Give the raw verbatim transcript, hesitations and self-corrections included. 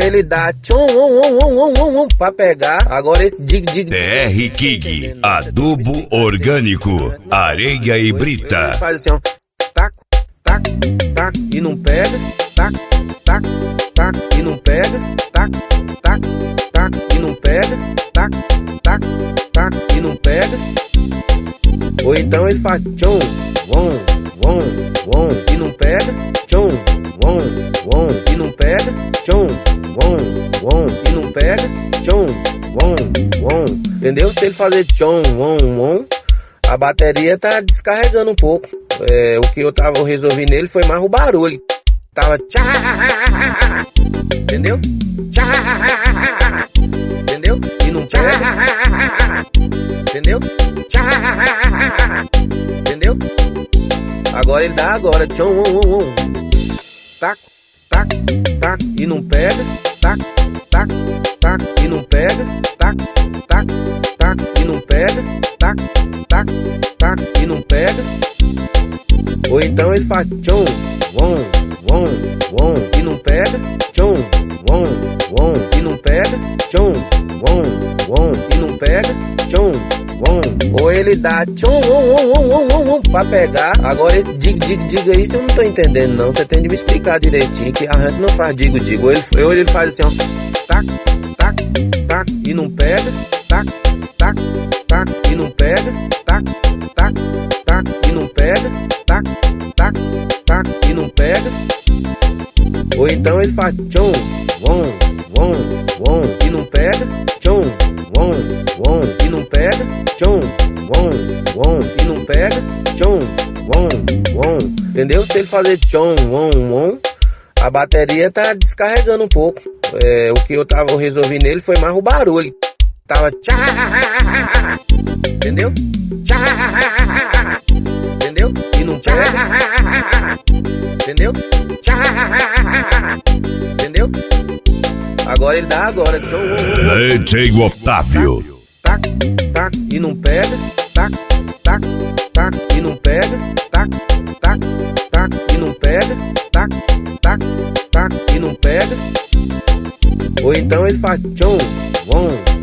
ele dá tchom, um, um, um, um, um, pra pegar. Agora esse dig, dig. T R King, adubo orgânico, areia e brita. Ele faz assim, ó. Tac, tac, tac, e não pega. Tac, tac, tac, e não pega. Tac, tac, tac, e não pega. Tac, tac, tac, e não pega. Ou então ele faz tchom, vom, vom, vom, e não pega. Tchom, vom, vom, e não pega. Tchom, vom, vom, e não pega. Tchom, vom, vom. Entendeu? Se ele fazer tchom, vom, vom, a bateria tá descarregando um pouco. É, o que eu tava eu resolvi nele foi mais o barulho. Tava tchá, entendeu? Tchá, entendeu? E não pega, entendeu? Tchá, entendeu? Agora ele dá agora, tchom, um, um, um. Tac, tac, tac, e não pega. Tac, tac, tac, e não pega. Tac, tac, tac, e não pega. Tac, tac, tac, e não pega. Ou então ele faz tchom, vom, vom, vom, e não pega. Tchom, vom, vom, e não pega. Tchom, vom, vom, e não pega. Tchom, vom. Ou ele dá tchom, um, um, um, um, um, pra pegar. Agora esse dig, dig, dig aí eu não tô entendendo não. Você tem de me explicar direitinho que a gente não faz digo, digo. Ou ele, ou ele faz assim, ó. Tac, tac, tac, e não pega. Tac, tac, tac, e não pega. Tac, tac, tac, e não pega. Tac, tac, tac, e não pega. Ou então ele faz tchom, vom, vom, vom, e não pega. Tchom, vom, vom, e não pega. Tchom, vom, vom, e não pega. Tchom, vom, vom. Entendeu? Se ele fazer tchom, vom, vom, a bateria tá descarregando um pouco. É, o que eu tava eu resolvi nele foi mais o barulho. Tava tchá, entendeu? Tchá, entendeu? E não pega, entendeu? Tchá, entendeu? Agora ele dá agora. Leite Otávio. Tac, tac, e não pega. Tac, tac, tac, e não pega. Tac, tac, tac, e não pega. Tac, tac, tac, e não pega. Ou então ele faz tchom, vom.